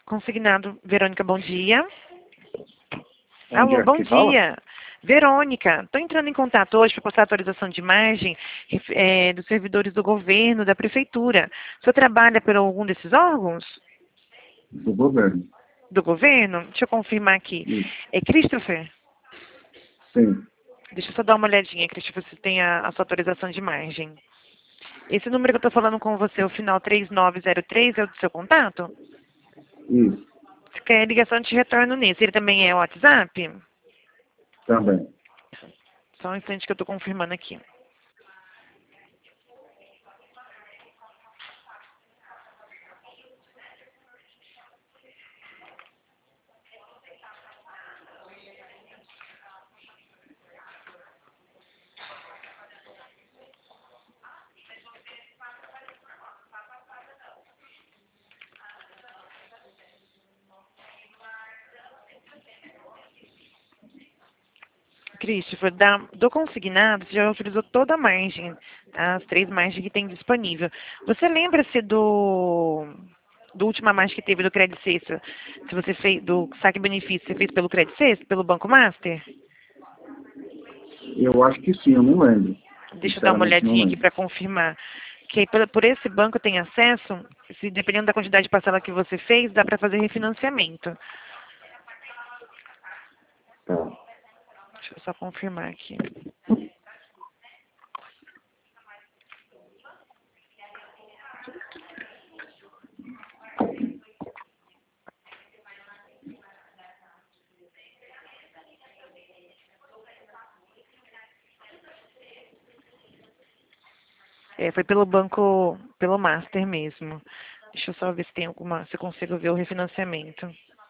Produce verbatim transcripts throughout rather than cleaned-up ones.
Consignado, Verônica, bom dia. Bom Alô, dia, bom quem fala? dia. Verônica, estou entrando em contato hoje para passar a atualização de imagem é, dos servidores do governo, da prefeitura. O senhor trabalha por algum desses órgãos? Do governo. Do governo? Deixa eu confirmar aqui. Isso. É Christopher? Sim, Deixa eu só dar uma olhadinha, Christopher, se tem a, a sua autorização de imagem. Esse número que eu estou falando com você, o final três nove zero três, é o do seu contato? isso, Se quer a ligação, eu te retorno nesse. Ele também é o WhatsApp? também. Só um instante que eu estou confirmando aqui. Christopher, da, do consignado, você já utilizou toda a margem, as três margens que tem disponível. Você lembra-se do, do última margem que teve do Credit Sexta? Se você fez, do saque benefício, você fez pelo Credit Sexta, pelo Banco Master? Eu acho que sim, eu não lembro. Deixa eu dar uma Sinceramente, não olhadinha aqui lembro. para confirmar. Que por, por esse banco tem acesso, se dependendo da quantidade de parcela que você fez, dá para fazer refinanciamento. Tá. Deixa eu só confirmar aqui. É, foi pelo banco, pelo Master mesmo. Deixa eu só ver se tem alguma, se eu consigo ver o refinanciamento.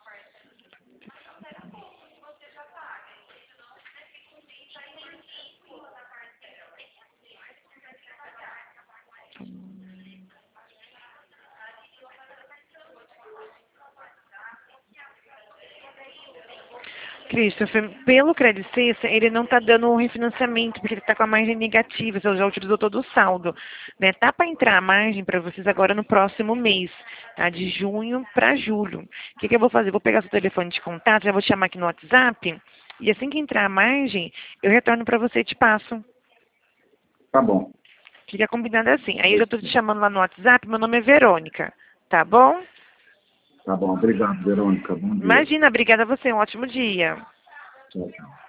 Christopher, pelo Credit Suisse, ele não está dando um refinanciamento, porque ele está com a margem negativa, você já utilizou todo o saldo. Né? Tá para entrar a margem para vocês agora no próximo mês, tá? De junho para julho. O que, que eu vou fazer? Vou pegar seu telefone de contato, já vou te chamar aqui no WhatsApp, e assim que entrar a margem, eu retorno para você e te passo. Tá bom. Fica combinado assim. Aí eu já estou te chamando lá no WhatsApp, meu nome é Verônica, tá bom? Tá bom, obrigado, Verônica. Bom dia. Imagina, obrigada a você, um ótimo dia. Tchau, tchau.